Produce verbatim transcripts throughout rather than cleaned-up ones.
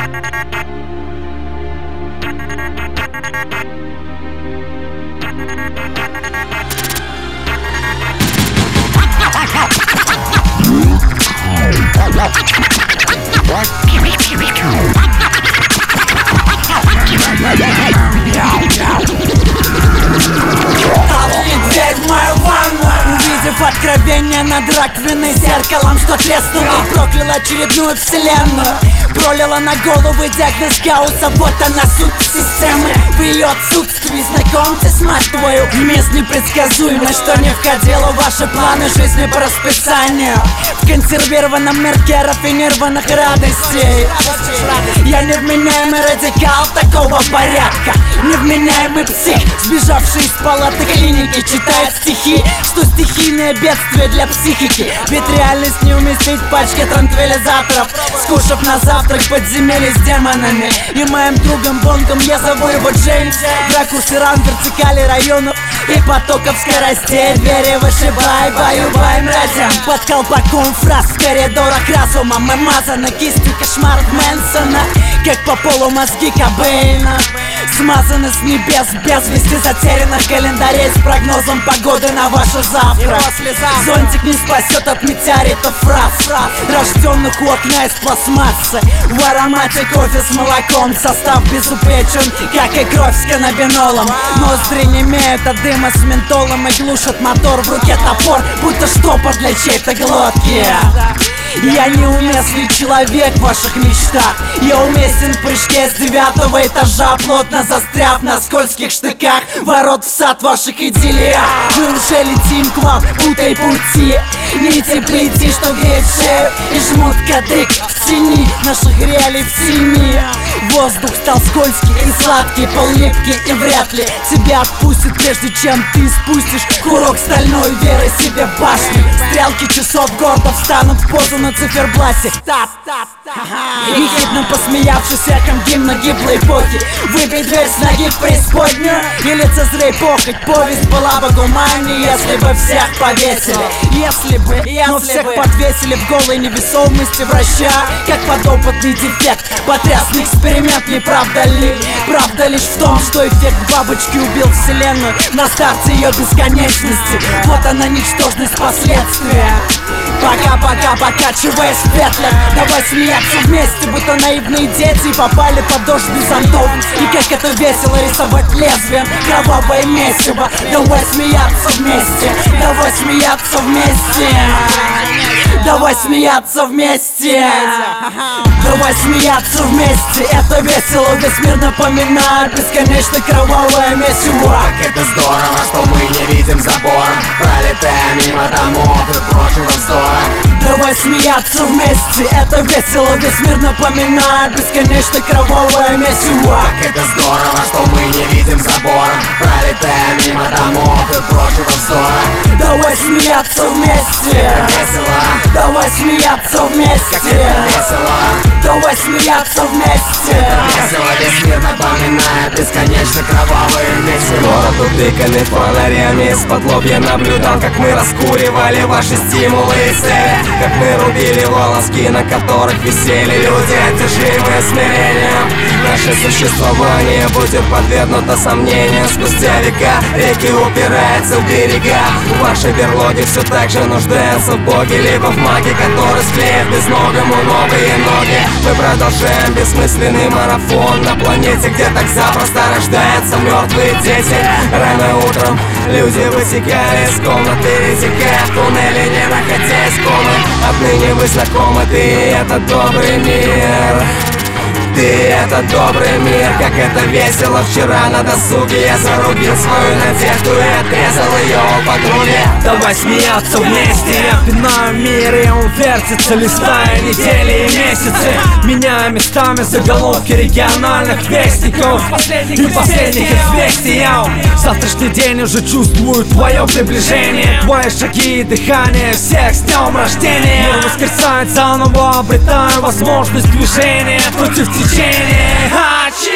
Увидев откровение над раковиной зеркалом, что треснуло, проклял очередную вселенную. Пролила на головы диагноз хаоса, вот она суть системы. В ее отсутствии знакомьтесь, мать твою, мест непредсказуемо, что не входило в ваши планы жизни по расписанию. В консервированном мирке рафинированных радостей. Я невменяемый радикал такого порядка, невменяемый псих, сбежавший из палаты клиники, читает стихи, что стихийное бедствие для психики. Ведь реальность не уместить в пачке транквилизаторов, скушав на завтрак подземелье с демонами. И моим другом Бонгом я зову его Джеймс. В ракурсе ран, вертикали районов и потоков скоростей. Двери вышибай, баю-бай, мразям. Под колпаком фраз в коридорах разума мы мазаны кистью кошмаров Мэнсона, как по полу мозги Кобейна. Смазаны с небес без вести затерянных календарей с прогнозом погоды на ваше завтра. Зонтик не спасет от метеоритов фраз, рожденных у окна из пластмассы. В аромате кофе с молоком состав безупречен, как и кровь с каннабинолом. Ноздри немеют от дыма с ментолом и глушат мотор, в руке топор, будто штопор для чьей-то глотки. Я неуместный человек в ваших мечтах. Я уместен в прыжке с девятого этажа, плотно застряв на скользких штыках ворот в сад ваших идиллиях. Мы уже летим к вам, путай пути, нити плети, что греет шею и жмут кадык в тени наших реалий в тени. Воздух стал скользкий и сладкий, пол липкий, и вряд ли тебя отпустит, прежде чем ты спустишь курок стальной веры себе в башню. Стрелки часов гордо встанут в позу на циферблате. Ехидно посмеявшись эхом гимна гиблой эпохи. Выбей дверь с ноги в преисподнюю и лицезрей похоть. Повесть была бы гуманнее, если бы всех повесили. Если бы, если но всех бы подвесили в голой невесомости, враща как подопытный дефект. Потрясный эксперимент, не правда ли? Правда лишь в том, что эффект бабочки убил вселенную на старте ее бесконечности. Вот она, ничтожность последствия. Пока-пока, покачиваясь в петлях, давай смеяться вместе, будто наивные дети попали под дождь без зонтов. И как это весело рисовать лезвием кровавое месиво. Давай смеяться вместе, давай смеяться вместе, давай смеяться вместе, давай смеяться вместе. Это весело, весь мир напоминает бесконечно кровавое месиво. Как это здорово, что мы не видим забора, пролетая мимо домов и прочего вздора. Давай смеяться вместе, это весело, весь мир напоминает бесконечно кровавое месиво. Как это здорово, что мы не видим забора, пролетая мимо домов и прочего вздора. Давай смеяться вместе, весело, давай смеяться вместе, как это весело, давай смеяться вместе. весело, весь мир напоминает бесконечно кровавое месиво. Город утыканный фонарями, из-под лобья наблюдал, как мы раскуривали ваши стимулы и цели, как мы рубили волоски, на которых висели люди, одержимые смирением. Наше существование будет подвергнуто сомнению. Спустя века реки упираются в берега. В вашей берлоге все так же нуждаются в боге, либо в маге, который склеит безногому новые ноги. Мы продолжаем бессмысленный марафон на планете, где так запросто рождаются мертвые дети. Рано утром люди вытекали из комнаты, резекая в туннеле, не находя из комы. Отныне вы знакомы, ты — это добрый мир. Ты — это добрый мир, как это весело. Вчера на досуге я зарубил свою надежду и отрезал ее по груди. Давай смеяться вместе, я пинаю мир, и он вертится, листая недели и месяцы, меняя местами заголовки региональных вестников и последних известий. Завтрашний день уже чувствую твое приближение, твои шаги и дыхание, всех с днем рождения. Мир воскресает заново, обретаю возможность движения против течения. Очисть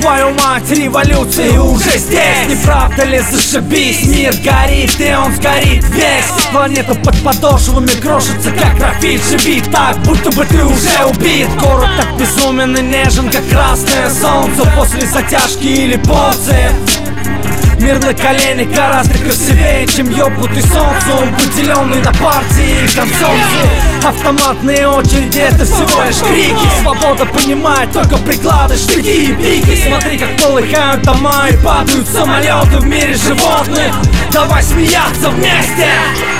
Твою мать, революция уже здесь. Не правда ли, зашибись, мир горит и он сгорит весь. Планета под подошвами крошится, как графит. Живи так, будто бы ты уже убит. Город так безумен и нежен, как красное солнце после затяжки или порции. Мир на коленях гораздо красивее, чем ёбнутый солнцем, выделенный на партии и концовцы. Автоматные очереди — это всего лишь крики. Свобода понимает только приклады, штыки и пики. Смотри, как полыхают дома и падают самолеты в мире животных. Давай смеяться вместе!